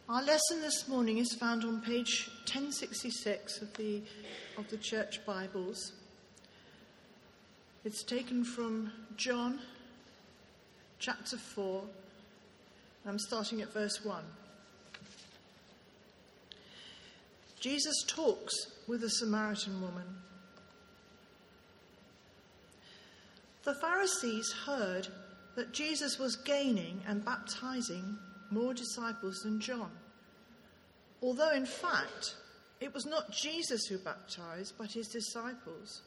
Our lesson this morning is found on page 1066 of the Church Bibles. It's taken from John chapter 4. I'm starting at verse 1. Jesus talks with a Samaritan woman. The Pharisees heard that Jesus was gaining and baptizing more disciples than John, although in fact it was not Jesus who baptized but his disciples.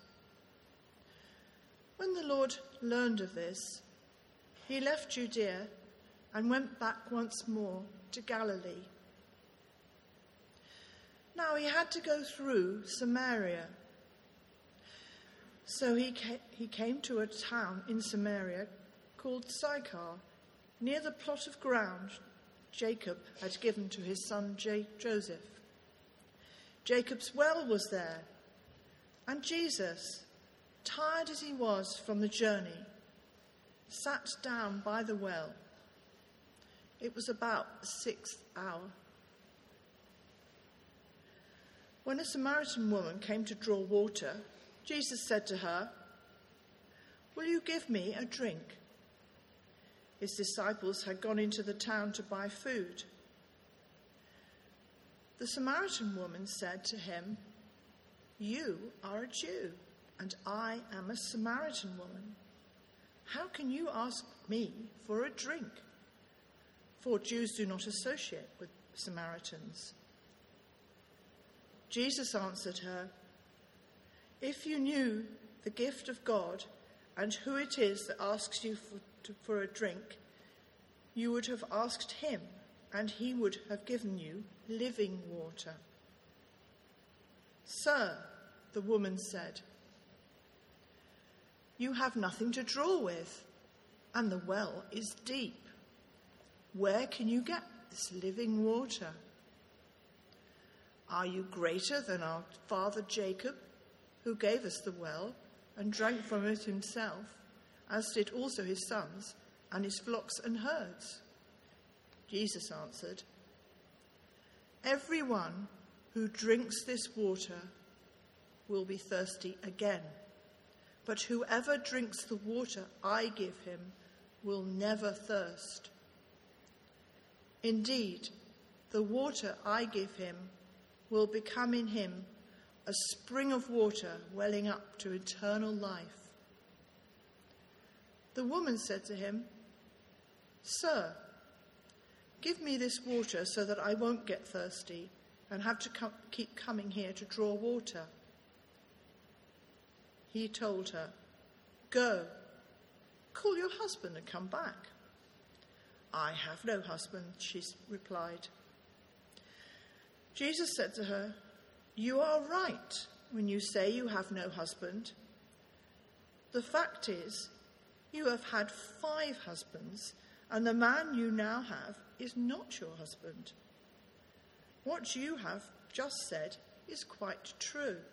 When the Lord learned of this, he left Judea and went back once more to Galilee. Now he had to go through Samaria. So he came to a town in Samaria called Sychar, near the plot of ground Jacob had given to his son Joseph. Jacob's well was there, and Jesus, tired as he was from the journey, sat down by the well. It was about the 6th hour. When a Samaritan woman came to draw water, Jesus said to her, "Will you give me a drink?" His disciples had gone into the town to buy food. The Samaritan woman said to him, "You are a Jew, and I am a Samaritan woman. How can you ask me for a drink?" For Jews do not associate with Samaritans. Jesus answered her, "If you knew the gift of God and who it is that asks you for a drink, you would have asked him, and he would have given you living water." "Sir," the woman said, "you have nothing to draw with, and the well is deep. Where can you get this living water? Are you greater than our father Jacob, who gave us the well and drank from it himself, as did also his sons and his flocks and herds?" Jesus answered, "Everyone who drinks this water will be thirsty again, but whoever drinks the water I give him will never thirst. Indeed, the water I give him will become in him a spring of water welling up to eternal life." The woman said to him, "Sir, give me this water so that I won't get thirsty and have to keep coming here to draw water." He told her, "Go, call your husband and come back." "I have no husband," she replied. Jesus said to her, "You are right when you say you have no husband. The fact is, you have had 5 husbands, and the man you now have is not your husband. What you have just said is quite true."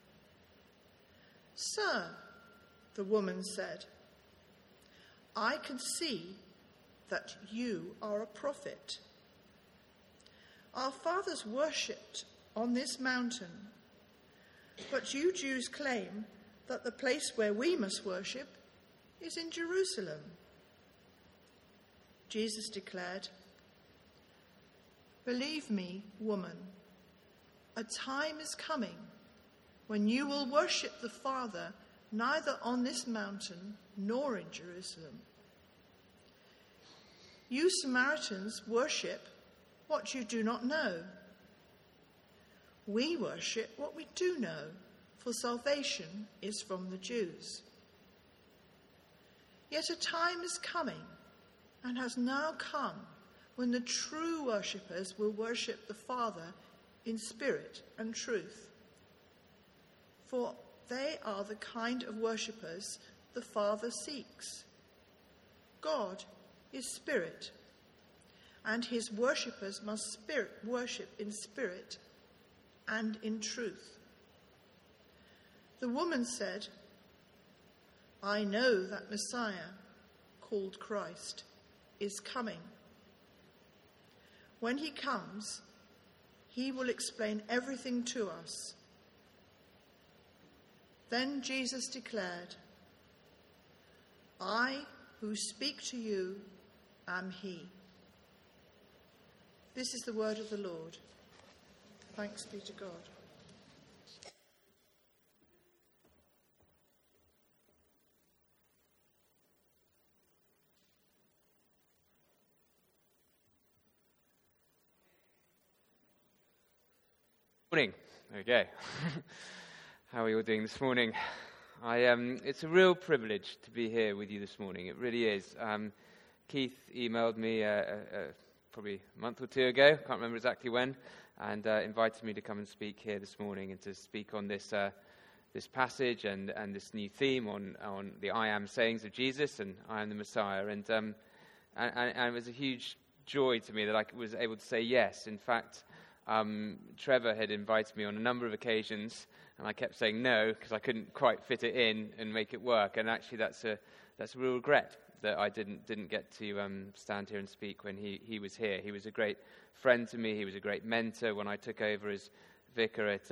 "Sir," the woman said, "I can see that you are a prophet. Our fathers worshipped on this mountain, but you Jews claim that the place where we must worship is in Jerusalem." Jesus declared, "Believe me, woman, a time is coming when you will worship the Father neither on this mountain nor in Jerusalem. You Samaritans worship what you do not know. We worship what we do know, for salvation is from the Jews. Yet a time is coming, and has now come, when the true worshippers will worship the Father in spirit and truth. For they are the kind of worshippers the Father seeks. God is spirit, and his worshippers must worship in spirit and in truth." The woman said, "I know that Messiah, called Christ, is coming. When he comes, he will explain everything to us." Then Jesus declared, "I who speak to you am he." This is the word of the Lord. Thanks be to God. Morning. There we go. How are you all doing this morning? It's a real privilege to be here with you this morning. It really is. Keith emailed me probably a month or two ago, can't remember exactly when, and invited me to come and speak here this morning and to speak on this passage and this new theme on the I am sayings of Jesus and I am the Messiah. And it was a huge joy to me that I was able to say yes. In fact, Trevor had invited me on a number of occasions, and I kept saying no because I couldn't quite fit it in and make it work. And actually, that's a real regret that I didn't get to stand here and speak when he was here. He was a great friend to me. He was a great mentor when I took over as vicar at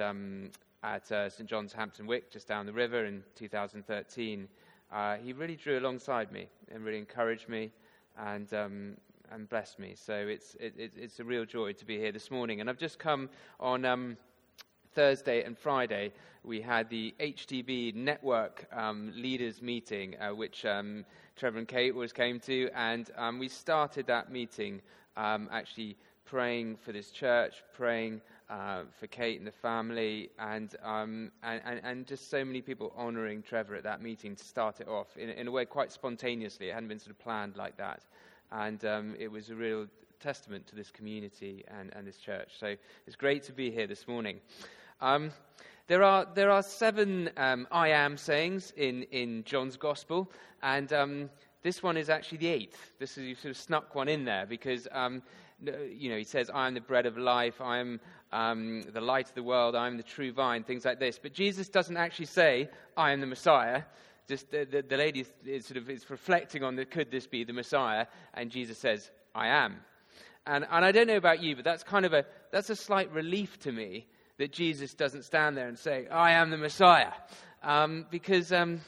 St John's Hampton Wick, just down the river in 2013. He really drew alongside me and really encouraged me and blessed me. So it's a real joy to be here this morning. And I've just come on Thursday and Friday. We had the HTB Network Leaders Meeting, which Trevor and Kate always came to. And we started that meeting actually praying for this church, praying for Kate and the family, and just so many people honouring Trevor at that meeting to start it off in a way quite spontaneously. It hadn't been sort of planned like that. And it was a real testament to this community and this church. So it's great to be here this morning. There are 7 I am sayings in John's Gospel, and this one is actually the 8th. This is, you sort of snuck one in there because he says, "I am the bread of life. I am the light of the world. I am the true vine." Things like this. But Jesus doesn't actually say, "I am the Messiah." Just the lady is reflecting on could this be the Messiah? And Jesus says, "I am." And I don't know about you, but that's a slight relief to me that Jesus doesn't stand there and say, "I am the Messiah," because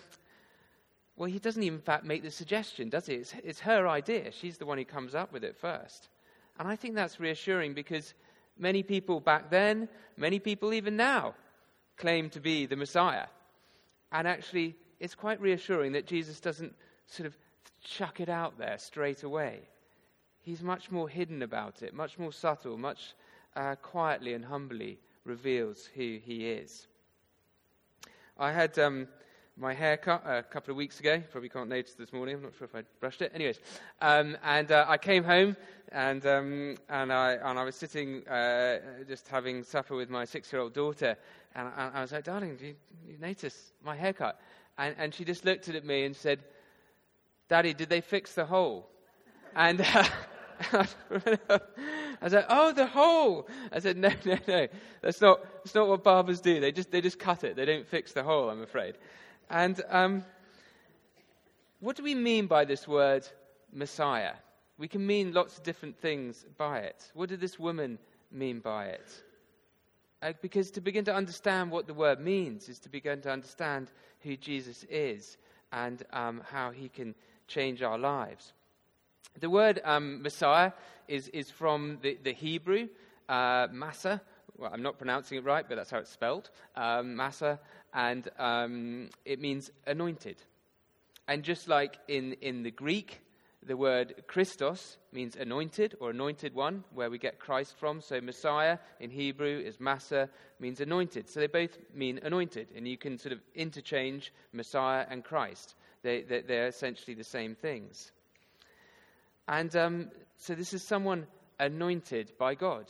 he doesn't even in fact make the suggestion, does he? It's her idea. She's the one who comes up with it first, and I think that's reassuring because many people back then, many people even now, claim to be the Messiah, and actually, it's quite reassuring that Jesus doesn't sort of chuck it out there straight away. He's much more hidden about it, much more subtle, much quietly and humbly reveals who he is. I had my hair cut a couple of weeks ago. Probably can't notice this morning. I'm not sure if I brushed it. Anyways, and I came home and I was sitting just having supper with my 6-year-old daughter, and I was like, "Darling, do you notice my haircut?" And she just looked at me and said, "Daddy, did they fix the hole?" And I was like, "Oh, the hole." I said, No. That's not what barbers do. They just cut it. They don't fix the hole, I'm afraid. And what do we mean by this word Messiah? We can mean lots of different things by it. What did this woman mean by it? Because to begin to understand what the word means is to begin to understand who Jesus is and how he can change our lives. The word Messiah is from the Hebrew, Massa. Well, I'm not pronouncing it right, but that's how it's spelled, Massa, and it means anointed. And just like in the Greek, the word Christos means anointed or anointed one, where we get Christ from. So Messiah in Hebrew is Massa, means anointed. So they both mean anointed, and you can sort of interchange Messiah and Christ. They're essentially the same things. And so this is someone anointed by God.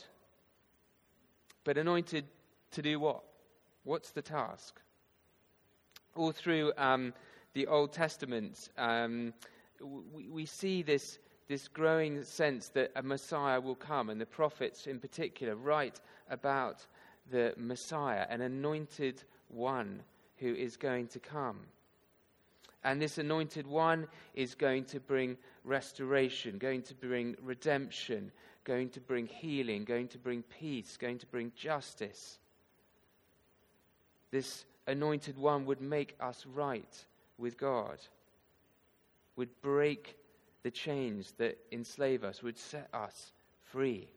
But anointed to do what? What's the task? All through the Old Testament, we see this growing sense that a Messiah will come, and the prophets in particular write about the Messiah, an anointed one who is going to come. And this anointed one is going to bring restoration, going to bring redemption, going to bring healing, going to bring peace, going to bring justice. This anointed one would make us right with God, would break the chains that enslave us, would set us free.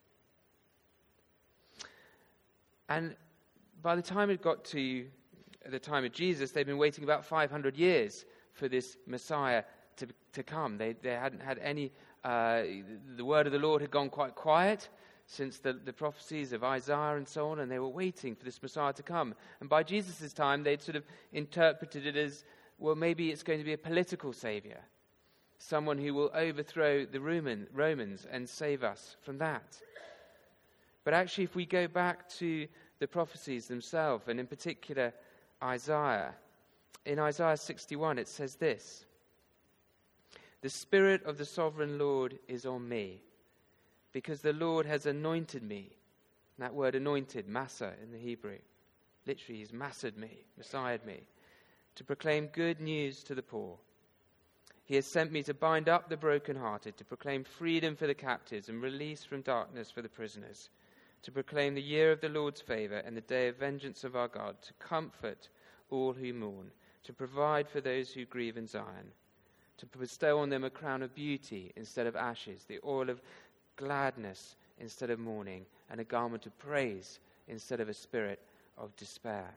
And by the time it got to the time of Jesus, they'd been waiting about 500 years for this Messiah to come. They hadn't had any, the word of the Lord had gone quite quiet since the prophecies of Isaiah and so on, and they were waiting for this Messiah to come. And by Jesus' time, they'd sort of interpreted it as, well, maybe it's going to be a political savior, someone who will overthrow the Romans and save us from that. But actually, if we go back to the prophecies themselves, and in particular Isaiah, in Isaiah 61 it says this: "The Spirit of the Sovereign Lord is on me, because the Lord has anointed me." And that word anointed, massa in the Hebrew, literally he's massed me, messiahed me, "to proclaim good news to the poor. He has sent me to bind up the brokenhearted, to proclaim freedom for the captives and release from darkness for the prisoners, to proclaim the year of the Lord's favor and the day of vengeance of our God, to comfort all who mourn, to provide for those who grieve in Zion, to bestow on them a crown of beauty instead of ashes, the oil of gladness instead of mourning, and a garment of praise instead of a spirit of despair."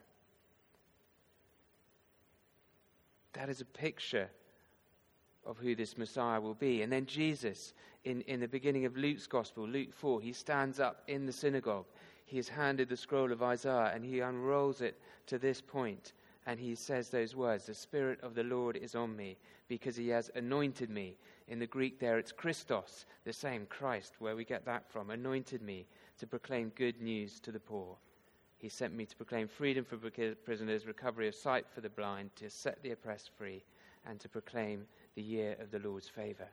That is a picture of who this Messiah will be. And then Jesus, in the beginning of Luke's Gospel, Luke 4, he stands up in the synagogue. He is handed the scroll of Isaiah, and he unrolls it to this point, and he says those words: "The Spirit of the Lord is on me, because he has anointed me." In the Greek there, it's Christos, the same Christ, where we get that from. "Anointed me to proclaim good news to the poor. He sent me to proclaim freedom for prisoners, recovery of sight for the blind, to set the oppressed free, and to proclaim the year of the Lord's favor."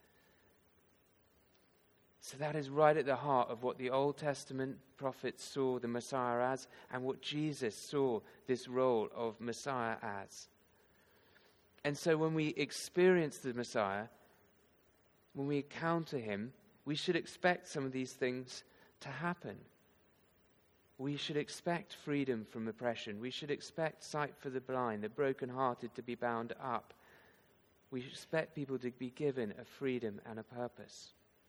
So that is right at the heart of what the Old Testament prophets saw the Messiah as, and what Jesus saw this role of Messiah as. And so when we experience the Messiah, when we encounter him, we should expect some of these things to happen. We should expect freedom from oppression. We should expect sight for the blind, the brokenhearted to be bound up. We expect people to be given a freedom and a purpose.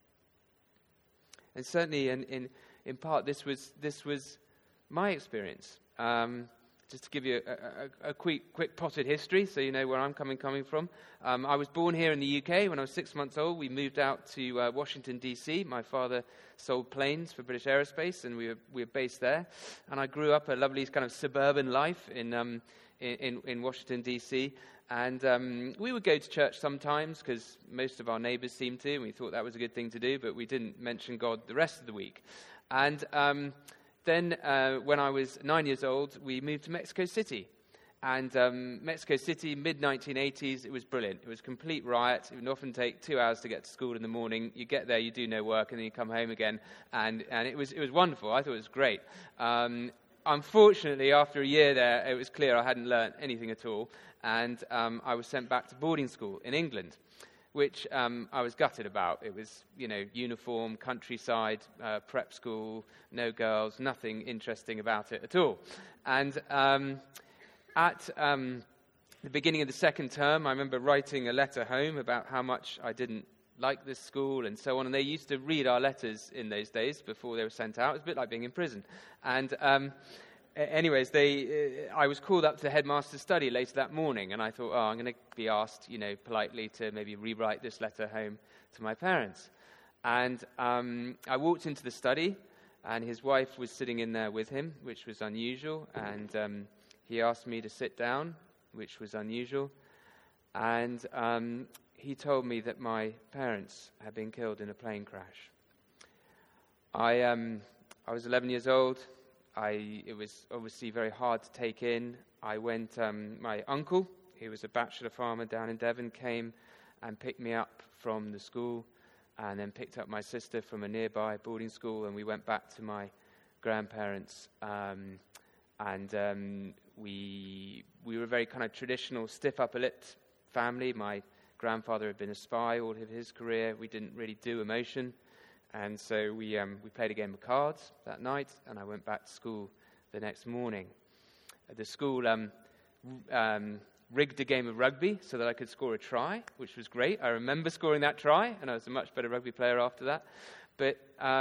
And certainly, in part, this was my experience. Just to give you a quick potted history, so you know where I'm coming from. I was born here in the UK. When I was 6 months old, we moved out to Washington, D.C. My father sold planes for British Aerospace, and we were based there. And I grew up a lovely kind of suburban life in Washington, D.C., and we would go to church sometimes because most of our neighbors seemed to, and we thought that was a good thing to do, but we didn't mention God the rest of the week. And then when I was 9 years old, we moved to Mexico City. And Mexico City, mid-1980s, it was brilliant. It was a complete riot. It would often take 2 hours to get to school in the morning. You get there, you do no work, and then you come home again. And it was wonderful. I thought it was great. Unfortunately, after a year there, it was clear I hadn't learnt anything at all. And I was sent back to boarding school in England, which I was gutted about. It was, uniform, countryside, prep school, no girls, nothing interesting about it at all. And at the beginning of the second term, I remember writing a letter home about how much I didn't like this school and so on. And they used to read our letters in those days before they were sent out. It was a bit like being in prison. And anyways, I was called up to the headmaster's study later that morning, and I thought, I'm going to be asked, politely to maybe rewrite this letter home to my parents. And I walked into the study, and his wife was sitting in there with him, which was unusual, and he asked me to sit down, which was unusual, and he told me that my parents had been killed in a plane crash. I was 11 years old. It was obviously very hard to take in. I went, my uncle, who was a bachelor farmer down in Devon, came and picked me up from the school, and then picked up my sister from a nearby boarding school, and we went back to my grandparents, we were a very kind of traditional, stiff upper-lipped family. My grandfather had been a spy all of his career. We didn't really do emotion, And so we played a game of cards that night, and I went back to school the next morning. The school rigged a game of rugby so that I could score a try, which was great. I remember scoring that try, and I was a much better rugby player after that. But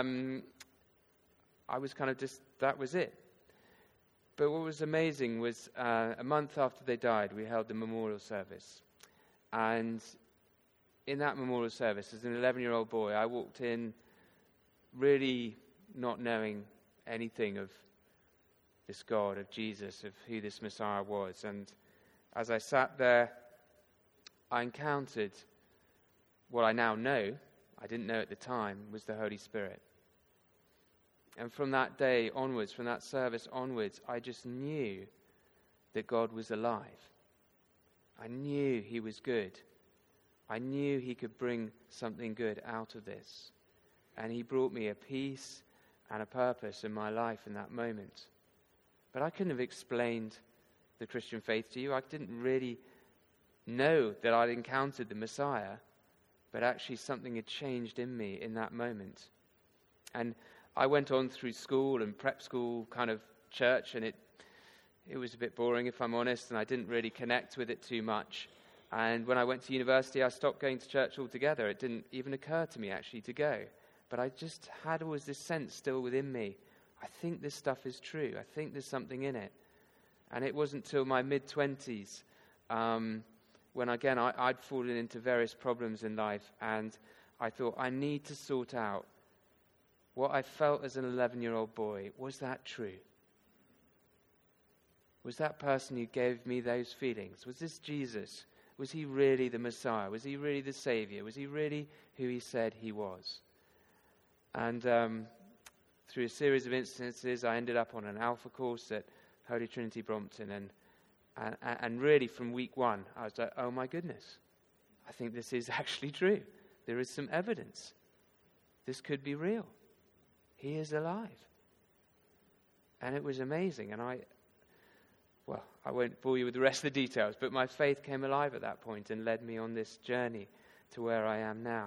I was kind of just, that was it. But what was amazing was a month after they died, we held the memorial service. And in that memorial service, as an 11-year-old boy, I walked in really not knowing anything of this God, of Jesus, of who this Messiah was. And as I sat there, I encountered what I now know, I didn't know at the time, was the Holy Spirit. And from that day onwards, from that service onwards, I just knew that God was alive. I knew he was good. I knew he could bring something good out of this. And he brought me a peace and a purpose in my life in that moment. But I couldn't have explained the Christian faith to you. I didn't really know that I'd encountered the Messiah, but actually something had changed in me in that moment. And I went on through school and prep school kind of church, and it was a bit boring, if I'm honest, and I didn't really connect with it too much. And when I went to university, I stopped going to church altogether. It didn't even occur to me actually to go. But I just had always this sense still within me, I think this stuff is true. I think there's something in it. And it wasn't till my mid-20s when, again, I'd fallen into various problems in life, and I thought, I need to sort out what I felt as an 11-year-old boy. Was that true? Was that person who gave me those feelings? Was this Jesus? Was he really the Messiah? Was he really the Savior? Was he really who he said he was? And through a series of instances, I ended up on an Alpha course at Holy Trinity Brompton. And really from week one, I was like, oh my goodness, I think this is actually true. There is some evidence. This could be real. He is alive. And it was amazing. And I won't bore you with the rest of the details, but my faith came alive at that point and led me on this journey to where I am now.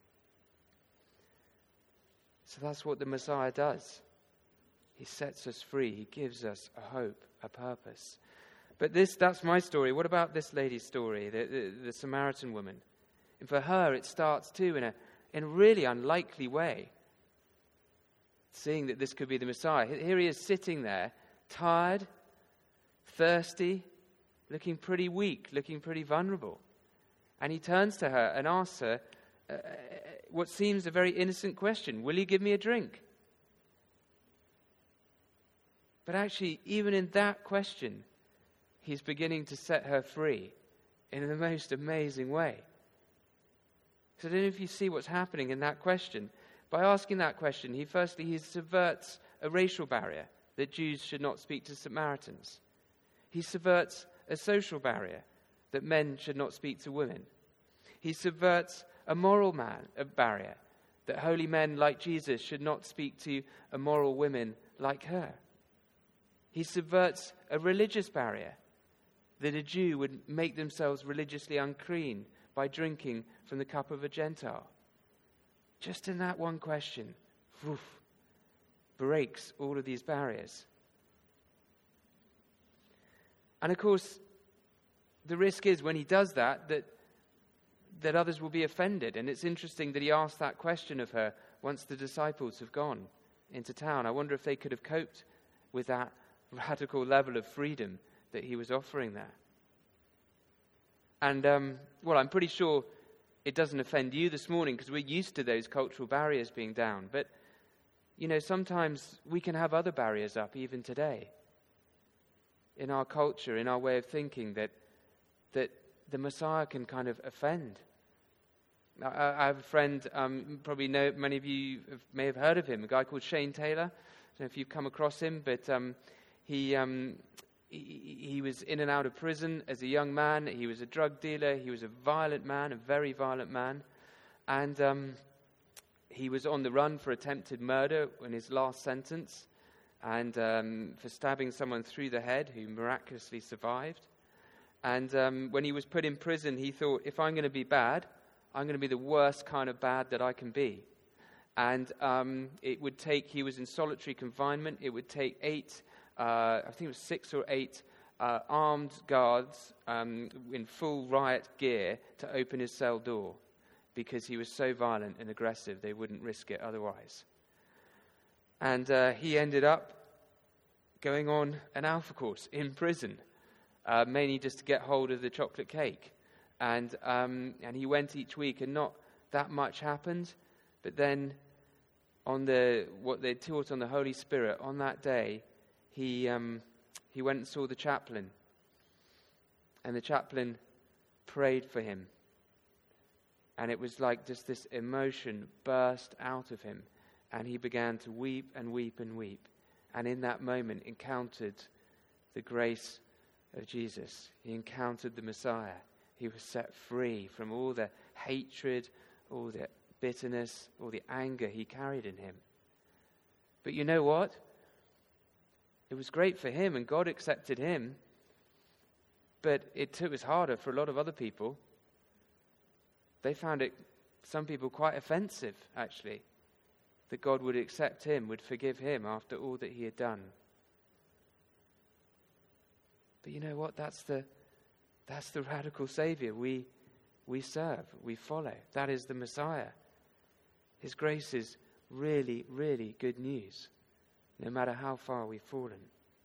So that's what the Messiah does. He sets us free. He gives us a hope, a purpose. But that's my story. What about this lady's story, the Samaritan woman? And for her, it starts too in a really unlikely way, seeing that this could be the Messiah. Here he is sitting there, tired, thirsty, looking pretty weak, looking pretty vulnerable. And he turns to her and asks her what seems a very innocent question. Will you give me a drink? But actually, even in that question, he's beginning to set her free in the most amazing way. So I don't know if you see what's happening in that question. By asking that question, he subverts a racial barrier that Jews should not speak to Samaritans. He subverts a social barrier that men should not speak to women. He subverts a moral barrier that holy men like Jesus should not speak to immoral women like her. He subverts a religious barrier that a Jew would make themselves religiously unclean by drinking from the cup of a Gentile. Just in that one question, breaks all of these barriers. And of course, the risk is when he does that others will be offended. And it's interesting that he asked that question of her once the disciples have gone into town. I wonder if they could have coped with that radical level of freedom that he was offering there. And, I'm pretty sure it doesn't offend you this morning because we're used to those cultural barriers being down. But, sometimes we can have other barriers up even today in our culture, in our way of thinking, that the Messiah can kind of offend. I have a friend, probably many of you may have heard of him, a guy called Shane Taylor. I don't know if you've come across him, but he was in and out of prison as a young man. He was a drug dealer. He was a violent man, a very violent man. And he was on the run for attempted murder in his last sentence, and for stabbing someone through the head who miraculously survived. And when he was put in prison, he thought, if I'm going to be bad, I'm going to be the worst kind of bad that I can be. And he was in solitary confinement. It would take 6 or 8 armed guards in full riot gear to open his cell door, because he was so violent and aggressive they wouldn't risk it otherwise. And he ended up going on an Alpha course in prison, mainly just to get hold of the chocolate cake. And he went each week, and not that much happened. But then, on what they taught on the Holy Spirit, on that day, he went and saw the chaplain, and the chaplain prayed for him. And it was like just this emotion burst out of him, and he began to weep and weep and weep. And in that moment encountered the grace of Jesus. He encountered the Messiah. He was set free from all the hatred, all the bitterness, all the anger he carried in him. But you know what? It was great for him, and God accepted him. But it was harder for a lot of other people. They found it, some people, quite offensive, actually, that God would accept him, would forgive him after all that he had done. But you know what? That's the radical Savior we serve, we follow. That is the Messiah. His grace is really, really good news, no matter how far we've fallen.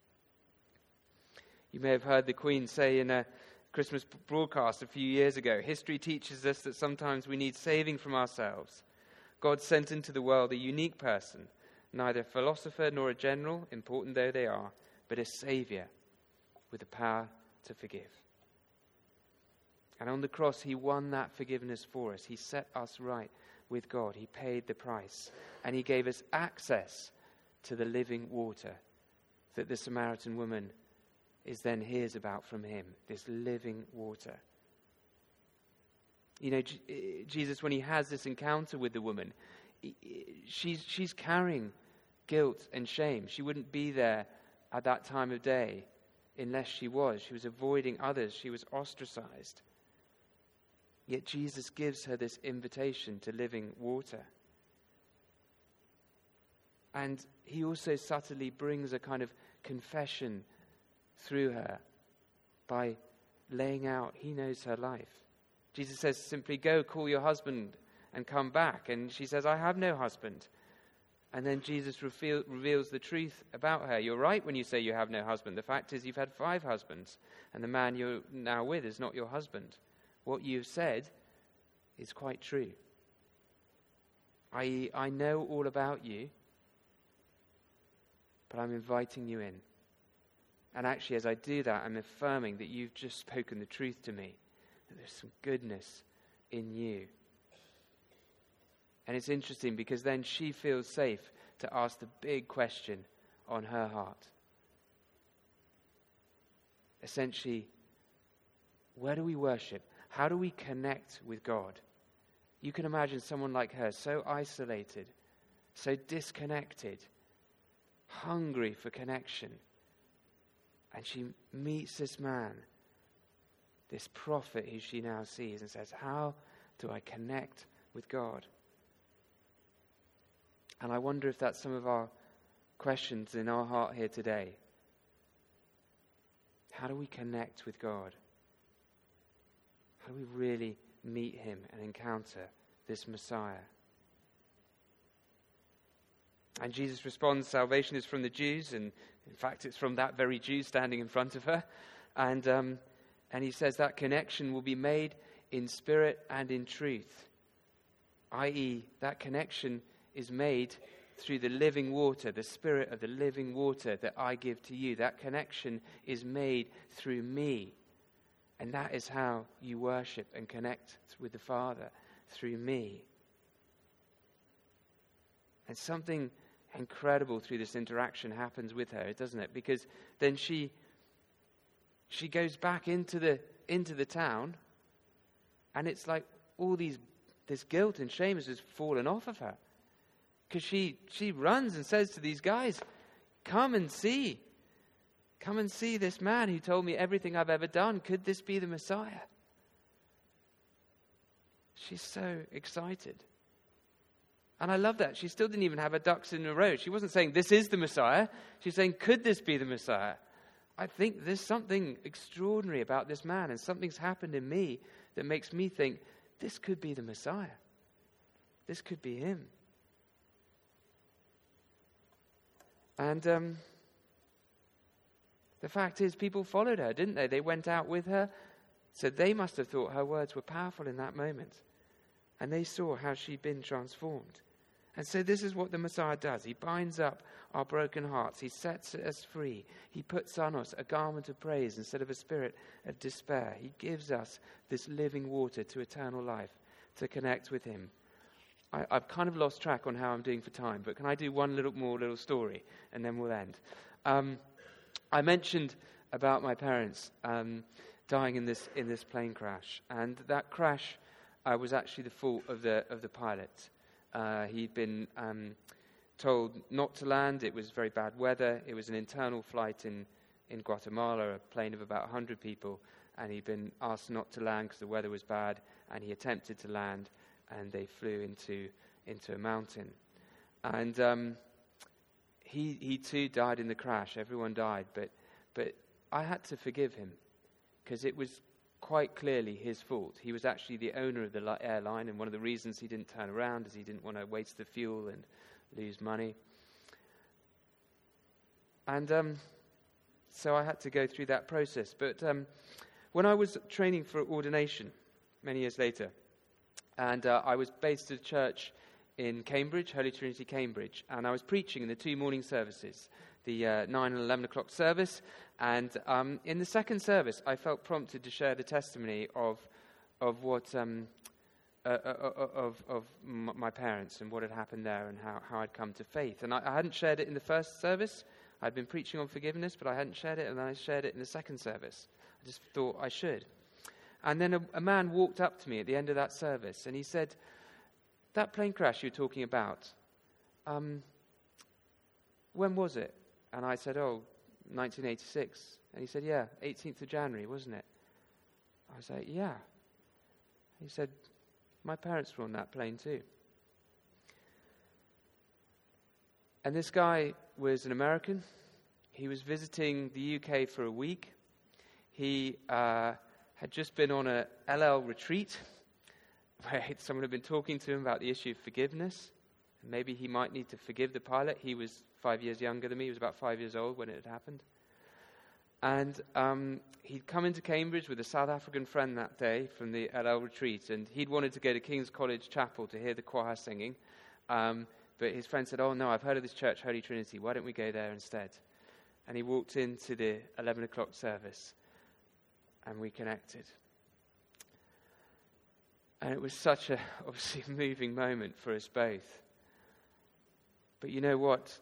You may have heard the Queen say in a Christmas broadcast a few years ago, history teaches us that sometimes we need saving from ourselves. God sent into the world a unique person, neither a philosopher nor a general, important though they are, but a Saviour with the power to forgive. And on the cross, he won that forgiveness for us. He set us right with God. He paid the price. And he gave us access to the living water that the Samaritan woman hears about from him, this living water. You know, Jesus, when he has this encounter with the woman, she's carrying guilt and shame. She wouldn't be there at that time of day unless she was. She was avoiding others. She was ostracized. Yet Jesus gives her this invitation to living water. And he also subtly brings a kind of confession through her by laying out, he knows her life. Jesus says simply, go, call your husband and come back. And she says, I have no husband. And then Jesus reveals the truth about her. You're right when you say you have no husband. The fact is you've had 5 husbands, and the man you're now with is not your husband. What you've said is quite true. I know all about you, but I'm inviting you in. And actually, as I do that, I'm affirming that you've just spoken the truth to me, that there's some goodness in you. And it's interesting because then she feels safe to ask the big question on her heart. Essentially, where do we worship? How do we connect with God? You can imagine someone like her, so isolated, so disconnected, hungry for connection. And she meets this man, this prophet who she now sees, and says, how do I connect with God? And I wonder if that's some of our questions in our heart here today. How do we connect with God? How do we really meet him and encounter this Messiah? And Jesus responds, salvation is from the Jews, and in fact it's from that very Jew standing in front of her. And he says that connection will be made in spirit and in truth, i.e. that connection is made through the living water, the spirit of the living water that I give to you. That connection is made through me. And that is how you worship and connect with the Father, through me. And something incredible through this interaction happens with her, doesn't it? Because then she goes back into the town, and it's like all this guilt and shame has just fallen off of her. Because she runs and says to these guys, come and see this man who told me everything I've ever done. Could this be the Messiah? She's so excited. And I love that. She still didn't even have her ducks in a row. She wasn't saying, this is the Messiah. She's saying, could this be the Messiah? I think there's something extraordinary about this man, and something's happened in me that makes me think, this could be the Messiah. This could be him. And the fact is, people followed her, didn't they? They went out with her. So they must have thought her words were powerful in that moment. And they saw how she'd been transformed. And so this is what the Messiah does. He binds up our broken hearts. He sets us free. He puts on us a garment of praise instead of a spirit of despair. He gives us this living water to eternal life, to connect with him. I've kind of lost track on how I'm doing for time, but can I do one little story, and then we'll end? I mentioned about my parents dying in this plane crash, and that crash was actually the fault of the pilot. He'd been told not to land. It was very bad weather. It was an internal flight in Guatemala, a plane of about 100 people, and he'd been asked not to land because the weather was bad, and he attempted to land, and they flew into a mountain. And he too died in the crash. Everyone died, but I had to forgive him because it was quite clearly his fault. He was actually the owner of the airline, and one of the reasons he didn't turn around is he didn't want to waste the fuel and lose money. And so I had to go through that process. But when I was training for ordination many years later, and I was based at a church in Cambridge, Holy Trinity Cambridge, and I was preaching in the 2 morning services, the 9 and 11 o'clock service, and in the second service I felt prompted to share the testimony of what of my parents and what had happened there and how I'd come to faith. And I hadn't shared it in the first service. I'd been preaching on forgiveness, but I hadn't shared it, and then I shared it in the second service. I just thought I should. And then a man walked up to me at the end of that service, and he said, "That plane crash you're talking about, when was it?" And I said, 1986. And he said, "Yeah, 18th of January, wasn't it?" I was like, "Yeah." He said, "My parents were on that plane too." And this guy was an American. He was visiting the UK for a week. He had just been on a LL retreat where someone had been talking to him about the issue of forgiveness. Maybe he might need to forgive the pilot. He was 5 years younger than me. He was about 5 years old when it had happened. And he'd come into Cambridge with a South African friend that day from the LL retreat, and he'd wanted to go to King's College Chapel to hear the choir singing. But his friend said, "Oh no, I've heard of this church, Holy Trinity. Why don't we go there instead?" And he walked into the 11 o'clock service, and we connected. And it was such a, obviously, moving moment for us both. But you know what?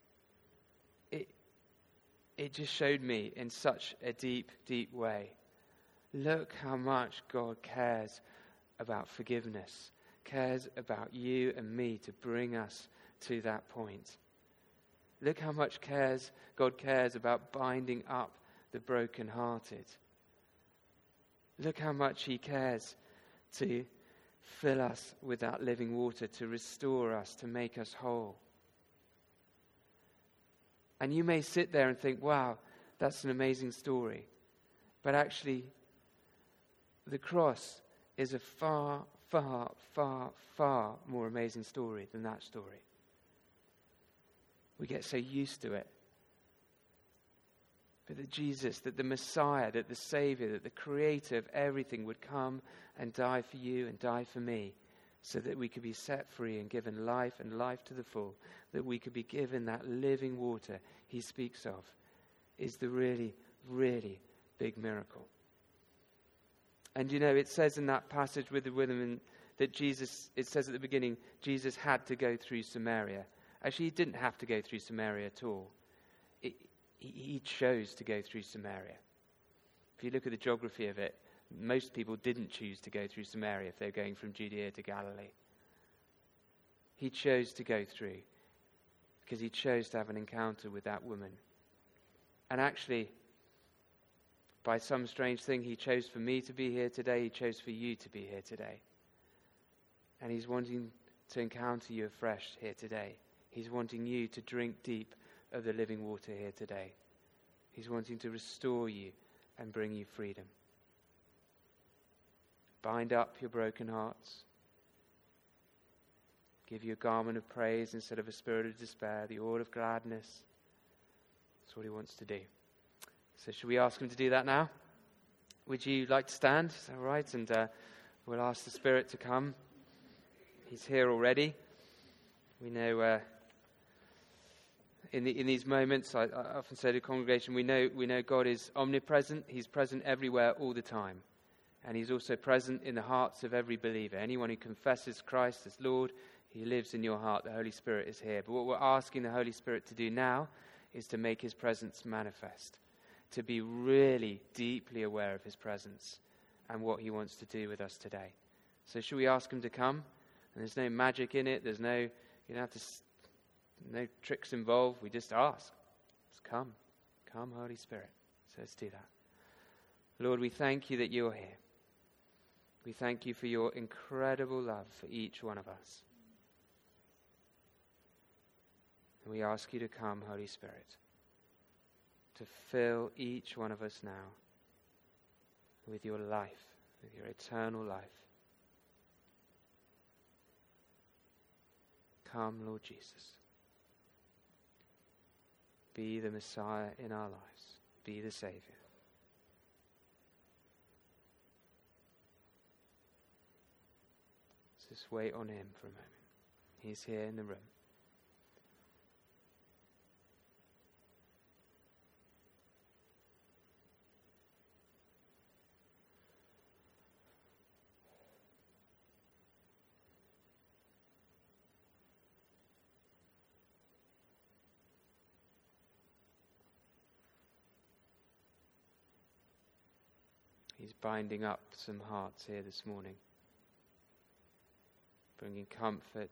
It just showed me in such a deep, deep way. Look how much God cares about forgiveness, cares about you and me to bring us to that point. Look how much God cares about binding up the brokenhearted. Look how much he cares to fill us with that living water, to restore us, to make us whole. And you may sit there and think, wow, that's an amazing story. But actually, the cross is a far, far, far, far more amazing story than that story. We get so used to it. But that Jesus, that the Messiah, that the Savior, that the Creator of everything would come and die for you and die for me, so that we could be set free and given life and life to the full, that we could be given that living water he speaks of, is the really, really big miracle. And you know, it says in that passage with the woman that Jesus, it says at the beginning, Jesus had to go through Samaria. Actually, he didn't have to go through Samaria at all. He chose to go through Samaria. If you look at the geography of it, most people didn't choose to go through Samaria if they're going from Judea to Galilee. He chose to go through because he chose to have an encounter with that woman. And actually, by some strange thing, he chose for me to be here today. He chose for you to be here today. And he's wanting to encounter you afresh here today. He's wanting you to drink deep of the living water here today. He's wanting to restore you and bring you freedom. Bind up your broken hearts. Give you a garment of praise instead of a spirit of despair, the oil of gladness. That's what he wants to do. So should we ask him to do that now? Would you like to stand? Is that all right? And we'll ask the Spirit to come. He's here already. We know in these moments, I often say to the congregation, we know God is omnipresent. He's present everywhere all the time. And he's also present in the hearts of every believer. Anyone who confesses Christ as Lord, he lives in your heart. The Holy Spirit is here. But what we're asking the Holy Spirit to do now is to make his presence manifest, to be really deeply aware of his presence and what he wants to do with us today. So should we ask him to come? And there's no magic in it. There's no, you don't have to, no tricks involved. We just ask. Just come. Come, Holy Spirit. So let's do that. Lord, we thank you that you're here. We thank you for your incredible love for each one of us. And we ask you to come, Holy Spirit, to fill each one of us now with your life, with your eternal life. Come, Lord Jesus. Be the Messiah in our lives. Be the Savior. Let's just wait on him for a moment. He's here in the room. He's binding up some hearts here this morning, bringing comfort.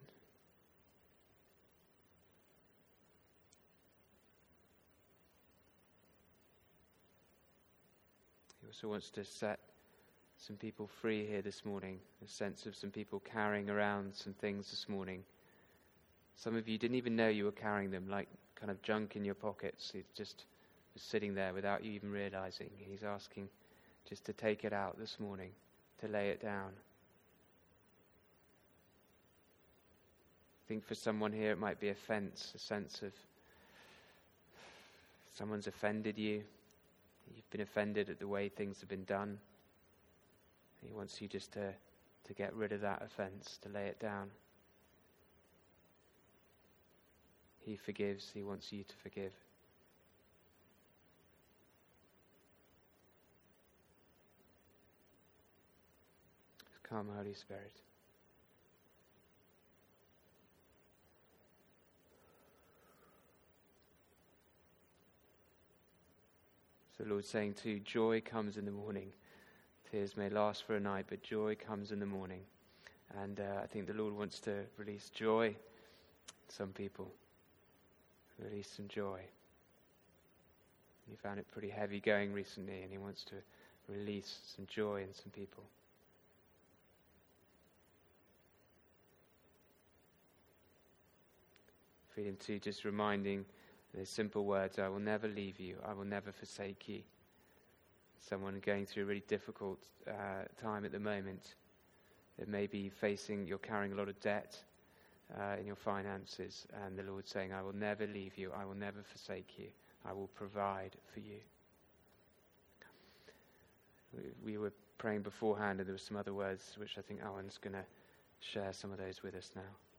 He also wants to set some people free here this morning, a sense of some people carrying around some things this morning. Some of you didn't even know you were carrying them, like kind of junk in your pockets. It just was sitting there without you even realizing. He's asking just to take it out this morning, to lay it down. I think for someone here it might be offense, a sense of someone's offended you. You've been offended at the way things have been done. He wants you just to get rid of that offense, to lay it down. He forgives. He wants you to forgive. Come, Holy Spirit. So the Lord's saying too, joy comes in the morning. Tears may last for a night, but joy comes in the morning. And I think the Lord wants to release joy in some people. Release some joy. He found it pretty heavy going recently, and he wants to release some joy in some people. Feel him too, just reminding the simple words, I will never leave you, I will never forsake you. Someone going through a really difficult time at the moment, that may be you're carrying a lot of debt in your finances, and the Lord's saying, I will never leave you, I will never forsake you, I will provide for you. We were praying beforehand, and there were some other words which I think Owen's going to share some of those with us now.